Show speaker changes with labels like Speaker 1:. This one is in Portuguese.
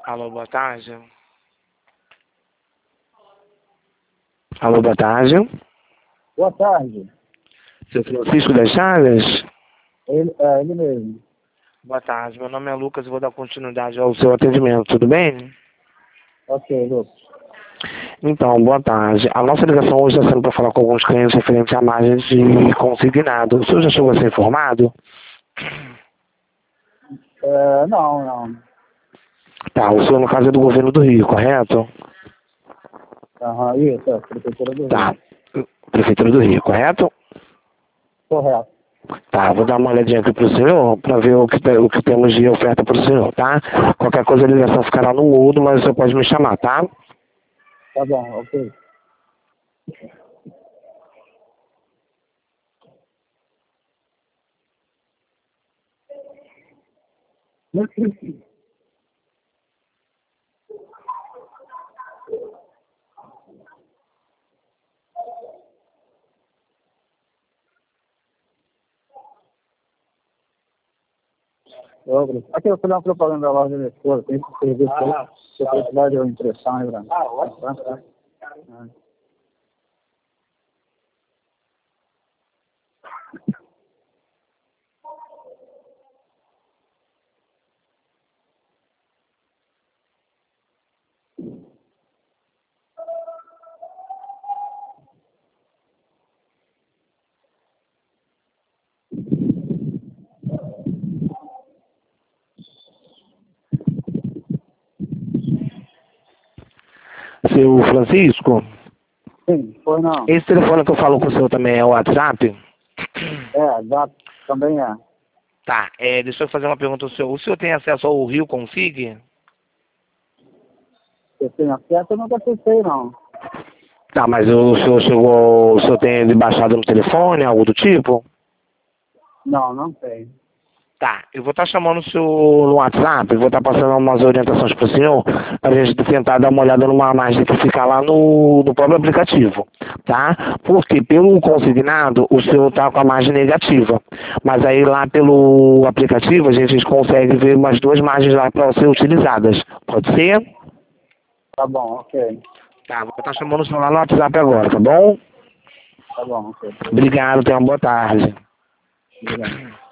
Speaker 1: Alô, boa tarde. Alô, boa tarde.
Speaker 2: Boa tarde.
Speaker 1: Seu Francisco das Chagas?
Speaker 2: Ele mesmo.
Speaker 1: Boa tarde, meu nome é Lucas e vou dar continuidade ao seu atendimento, tudo bem?
Speaker 2: Ok, Lucas.
Speaker 1: Então, boa tarde. A nossa ligação hoje está sendo para falar com alguns clientes referentes a margens de consignado. O senhor já chegou a ser informado?
Speaker 2: Não.
Speaker 1: Tá, o senhor no caso é do governo do Rio, correto?
Speaker 2: Aham, isso, Prefeitura do
Speaker 1: Tá,
Speaker 2: Rio.
Speaker 1: Prefeitura do Rio, correto?
Speaker 2: Correto.
Speaker 1: Tá, vou dar uma olhadinha aqui pro senhor para ver o que temos de oferta pro senhor, tá? Qualquer coisa a ligação ficará no mudo, mas o senhor pode me chamar, tá?
Speaker 2: Tá bom, ok. Aqui eu fui dar uma propaganda da loja da escola, tem esse serviço aí, se eu precisar de uma impressão aí pra mim. Tá.
Speaker 1: Seu Francisco,
Speaker 2: Sim, foi não.
Speaker 1: esse telefone que eu falo com o senhor também é o WhatsApp?
Speaker 2: Já também é.
Speaker 1: Tá, deixa eu fazer uma pergunta ao senhor. O senhor tem acesso ao Rio Config?
Speaker 2: Eu tenho acesso, eu nunca acessei não.
Speaker 1: Tá, mas o senhor tem ele baixado no telefone, algo do tipo?
Speaker 2: Não tenho.
Speaker 1: Tá, eu vou estar chamando o senhor no WhatsApp, vou estar passando umas orientações para o senhor, para a gente tentar dar uma olhada numa margem que fica lá no próprio aplicativo, tá? Porque pelo consignado, o senhor está com a margem negativa, mas aí lá pelo aplicativo a gente consegue ver umas duas margens lá para ser utilizadas, pode ser?
Speaker 2: Tá bom, ok.
Speaker 1: Tá, vou estar chamando o senhor lá no WhatsApp agora, tá bom?
Speaker 2: Tá bom, ok.
Speaker 1: Obrigado, tenha uma boa tarde.
Speaker 2: Obrigado.